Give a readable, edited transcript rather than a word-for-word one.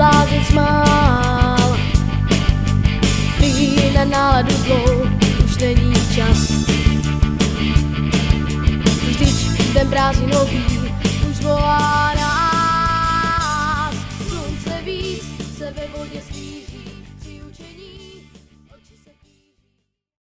blázen smál. Ty na náladu zlou už není čas, vždyť ten prázdninový